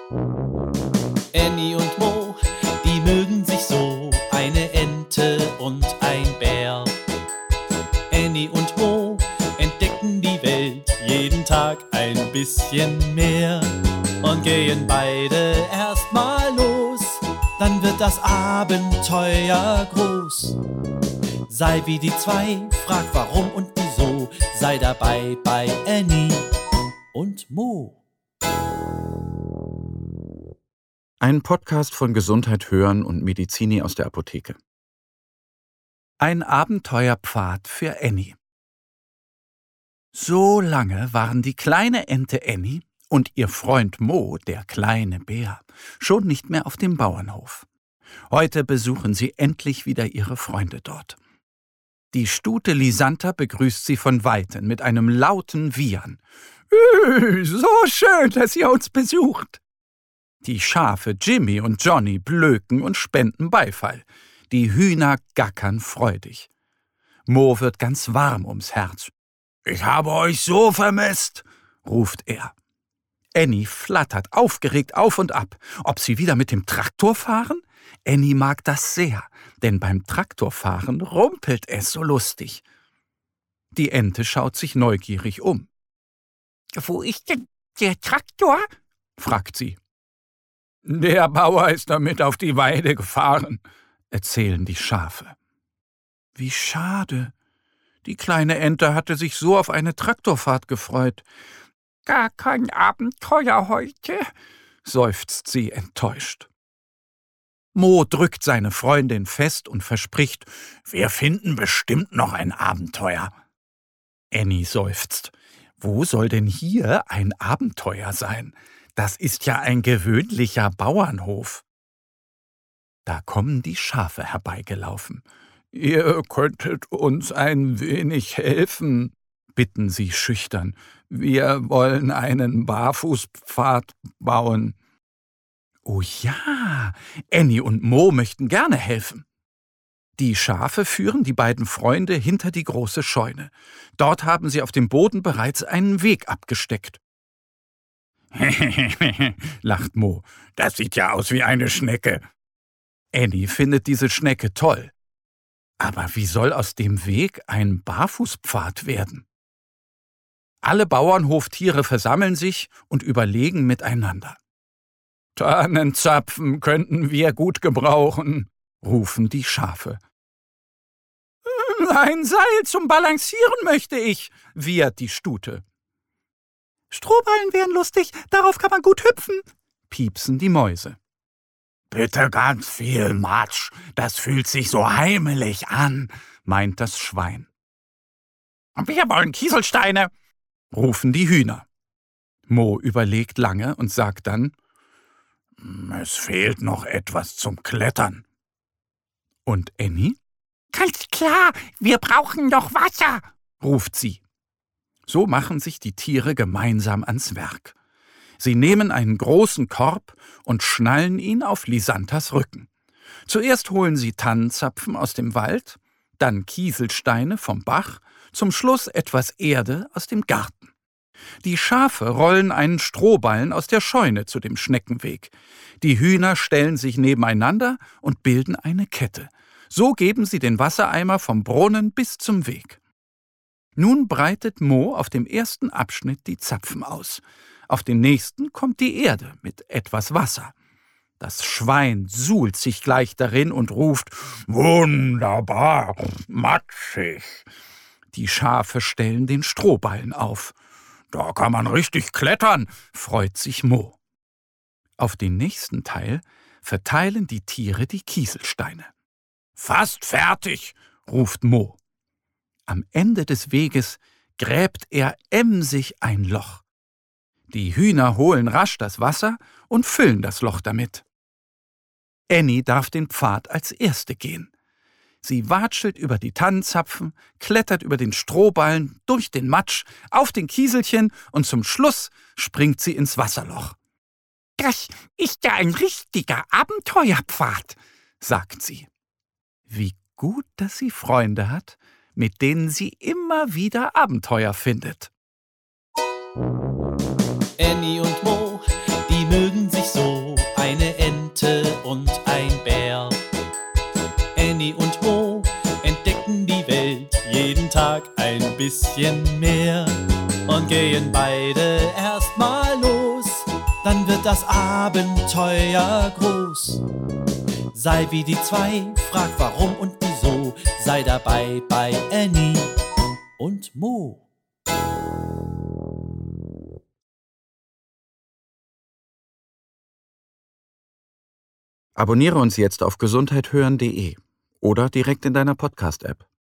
Annie und Mo, die mögen sich so, eine Ente und ein Bär. Annie und Mo entdecken die Welt jeden Tag ein bisschen mehr und gehen beide erstmal los, dann wird das Abenteuer groß. Sei wie die zwei, frag warum und wieso, sei dabei bei Annie und Mo. Ein Podcast von Gesundheit hören und Medizini aus der Apotheke. Ein Abenteuerpfad für Annie. So lange waren die kleine Ente Annie und ihr Freund Mo, der kleine Bär, schon nicht mehr auf dem Bauernhof. Heute besuchen sie endlich wieder ihre Freunde dort. Die Stute Lisanta begrüßt sie von Weitem mit einem lauten Wiehern. So schön, dass ihr uns besucht. Die Schafe Jimmy und Johnny blöken und spenden Beifall. Die Hühner gackern freudig. Mo wird ganz warm ums Herz. »Ich habe euch so vermisst«, ruft er. Annie flattert aufgeregt auf und ab. Ob sie wieder mit dem Traktor fahren? Annie mag das sehr, denn beim Traktorfahren rumpelt es so lustig. Die Ente schaut sich neugierig um. »Wo ist denn der Traktor?« fragt sie. »Der Bauer ist damit auf die Weide gefahren«, erzählen die Schafe. Wie schade. Die kleine Ente hatte sich so auf eine Traktorfahrt gefreut. »Gar kein Abenteuer heute«, seufzt sie enttäuscht. Mo drückt seine Freundin fest und verspricht, »Wir finden bestimmt noch ein Abenteuer.« Annie seufzt. »Wo soll denn hier ein Abenteuer sein? Das ist ja ein gewöhnlicher Bauernhof.« Da kommen die Schafe herbeigelaufen. »Ihr könntet uns ein wenig helfen«, bitten sie schüchtern. »Wir wollen einen Barfußpfad bauen.« »Oh ja, Annie und Mo möchten gerne helfen.« Die Schafe führen die beiden Freunde hinter die große Scheune. Dort haben sie auf dem Boden bereits einen Weg abgesteckt. lacht Mo. »Das sieht ja aus wie eine Schnecke.« Annie findet diese Schnecke toll. Aber wie soll aus dem Weg ein Barfußpfad werden? Alle Bauernhoftiere versammeln sich und überlegen miteinander. »Tannenzapfen könnten wir gut gebrauchen«, rufen die Schafe. »Ein Seil zum Balancieren möchte ich«, wiehert die Stute. »Strohballen wären lustig, darauf kann man gut hüpfen«, piepsen die Mäuse. »Bitte ganz viel Matsch, das fühlt sich so heimelig an«, meint das Schwein. »Wir wollen Kieselsteine«, rufen die Hühner. Mo überlegt lange und sagt dann, »Es fehlt noch etwas zum Klettern.« Und Annie? »Ganz klar, wir brauchen noch Wasser«, ruft sie. So machen sich die Tiere gemeinsam ans Werk. Sie nehmen einen großen Korb und schnallen ihn auf Lisantas Rücken. Zuerst holen sie Tannenzapfen aus dem Wald, dann Kieselsteine vom Bach, zum Schluss etwas Erde aus dem Garten. Die Schafe rollen einen Strohballen aus der Scheune zu dem Schneckenweg. Die Hühner stellen sich nebeneinander und bilden eine Kette. So geben sie den Wassereimer vom Brunnen bis zum Weg. Nun breitet Mo auf dem ersten Abschnitt die Zapfen aus. Auf den nächsten kommt die Erde mit etwas Wasser. Das Schwein suhlt sich gleich darin und ruft, »Wunderbar, matschig!« Die Schafe stellen den Strohballen auf. »Da kann man richtig klettern«, freut sich Mo. Auf den nächsten Teil verteilen die Tiere die Kieselsteine. »Fast fertig«, ruft Mo. Am Ende des Weges gräbt er emsig ein Loch. Die Hühner holen rasch das Wasser und füllen das Loch damit. Annie darf den Pfad als Erste gehen. Sie watschelt über die Tannenzapfen, klettert über den Strohballen, durch den Matsch, auf den Kieselchen und zum Schluss springt sie ins Wasserloch. »Das ist ja ein richtiger Abenteuerpfad«, sagt sie. Wie gut, dass sie Freunde hat, mit denen sie immer wieder Abenteuer findet. Annie und Mo, die mögen sich so, ein bisschen mehr. Und gehen beide erstmal los, dann wird das Abenteuer groß. Sei wie die zwei, frag warum und wieso, sei dabei bei Annie und Mo. Abonniere uns jetzt auf gesundheithören.de oder direkt in deiner Podcast-App.